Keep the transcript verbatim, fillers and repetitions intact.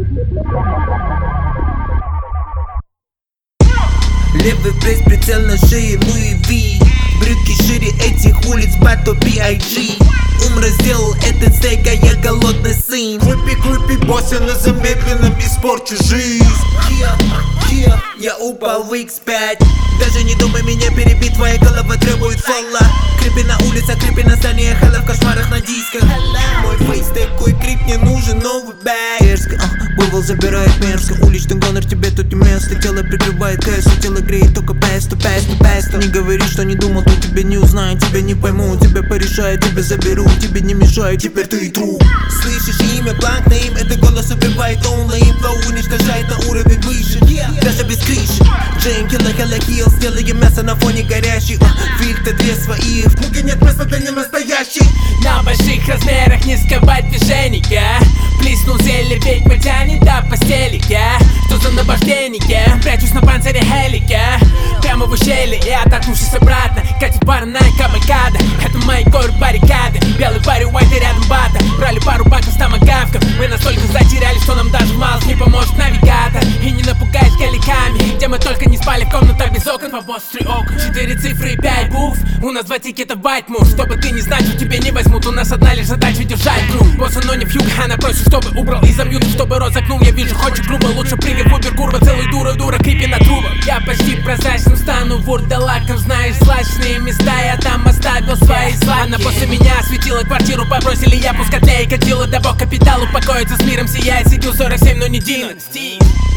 Левый пресс, прицел на шее, Луи Ви. Брюки шире этих улиц, Бато Би Ай Джи. Ум разделал этот стейк, а я голодный сын. Клипи, клипи, босса на замедленном испорчу жизнь. Yeah, yeah. Я упал в икс пять. Даже не думай меня перебить, твоя голова требует фолла. Крипи на улицах, крипи на стане, хала в кошмарах на дисках. Мой фейс такой крип, мне нужен новый бэк. Дерзко, а, Буйвол забирает мерзко. Уличный гонор, тебе тут не место. Тело прикрывает кэсу, тело греет только песту, песту, песту. Не говори, что не думал, то тебе не узнаю, тебя не пойму. Тебя порешаю, тебя заберу, тебе не мешаю, теперь ты и труп. Слышишь имя, бланк на им, это голос убивает онлайн. Флоу уничтожает на уровень выше, даже без крыши. Джейн, килла, хелла, хилл, сделаем мясо на фоне горящих. Фильтр для своих, в круге нет места для ненастоящих. На больших размерах не сковать движения. Плеснул зелье, ведьма тянет до постели, yeah. Что за наваждение? Прячусь на панцире хелика. Прямо в ущелье и оттолкнувшись обратно катит пара на кабакада. Это мои горы баррикады. Белый парень, white и рядом бата. Брали пару баков с томагавком. Мы настолько затерялись, что нам даже мало не поможет навигатор. И не напугаешь галиками, где мы только не спали в комнатах без окон. По боссу три окон, четыре цифры и пять букв. У нас два тикета байт мув. Чтобы ты не значил, тебе не возьмут. У нас одна лишь задача держать круг. Босса, но не фьюг, она просит, чтобы убрал из-за мьюта, чтобы розогнул. Я вижу, хочет грубо, лучше прыгай в убер, курва. Целый дура, дура, крипи на трубах. Я почти прозрачным стану вурдалаком. Знаешь, злачные места я там оставил свои сладкие. Она после меня осветила квартиру, попросили я пускать тлей. Катила до бок капитал, упокоиться с миром сияет. Сидел сорок семь, но не Династий.